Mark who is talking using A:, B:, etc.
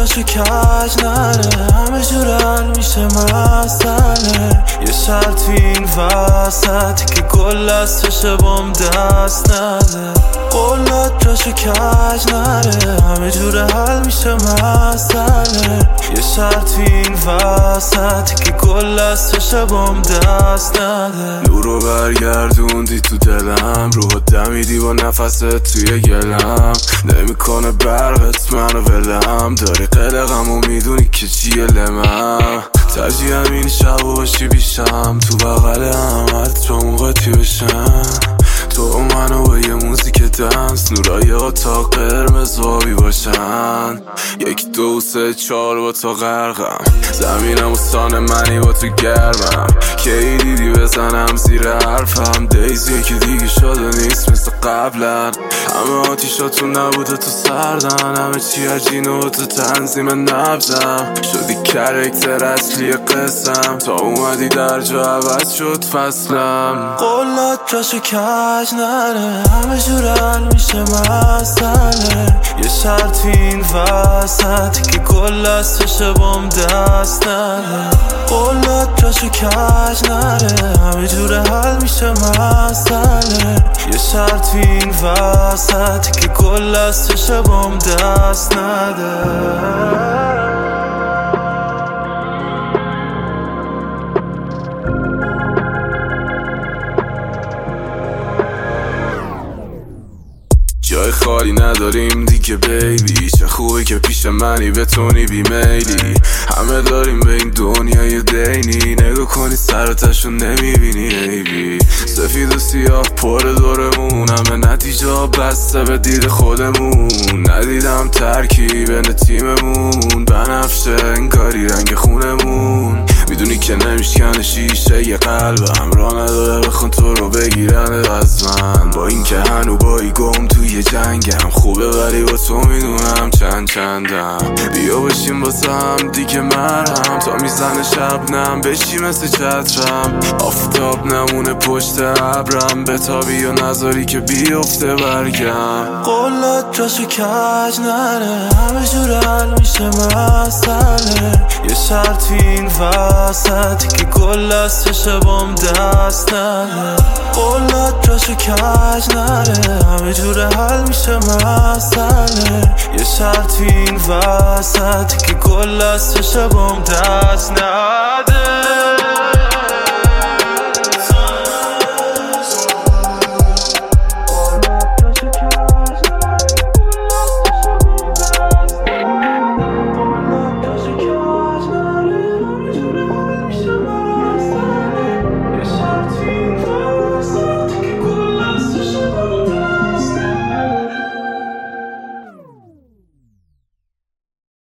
A: جاشو کج نره، همه جور حل میشه مسئله. یه شرط تو این وسطی که گل دستش بام دست نده. قولات جاشو کج نره، همه جور حل میشه مسئله. یه شرط تو این وسطی که گل دستش بام دست نده.
B: نورو برگردوندی تو دلم، روح دمیدی با نفست توی گلم. نمیکنه برقت منو ولم، داری قلقم و میدونی که چیه لمم. ترجیحم این شب باشی بیشم، تو بغل همت با موقعی بشم. تو و منو با یه موزیک دنس، نورای اتاق قرمز آبی باشن. 1 2 3 4 با تو غرقم، زمینم و سان منی با تو گرمم. کی دیدی بزنم زیر حرفم، دیزیه که دیگه شده نیست مثل قبلا. همه آتیشاتون نبوده تو سردن، همه چی عجینه و تو تنظیم نبزم. شدی کرکتر اصلی قسم، تا اومدی در جا عوض شد فصلم.
A: قولات جاشو کج نره، همه جور حل میشه مسئله. یه شرط تو این وسطی که گل دستش بام دست نده. قولات جاشو کج نره، همه جور حل میشه مسئله. یه شرط تو این وسطی که گل دستش بام دست نده.
B: جای خالی نداریم دیگه بیبی، چه خوبه که پیش منی بتونی بیمیلی. همه داریم به این دنیای دینی، نگاه کنی سراتشو نمیبینی عیبی. سفید و سیاه پر دورمون، همه نتیجه بسته به دید خودمون. ندیدم ترکیب تیممون، بنفشه انگاری رنگ خونمون. میدونی که نمیشکنه شیشه یه قلبم، راه نداره بخون تو رو بگیرن از من. با این که هنو بایی گم توی جنگم، خوبه ولی با تو میدونم چندم. بیا بشیم واسه هم دیگه مرهم، تا میزنه شبنم بشی مثل چترم. آفتاب نمونه پشت ابرم، بتابی و نذاری که بیفته برگم.
A: قولات جاشو کج نره، همه جور حل میشه مسئله. یه شرط تو این وسطی که گل دستش بام دست نده. قولات جاشو کج نره، همه جور حل میشه مسئله. یه شرط تو این وسطی که گل دستش بام دست نده.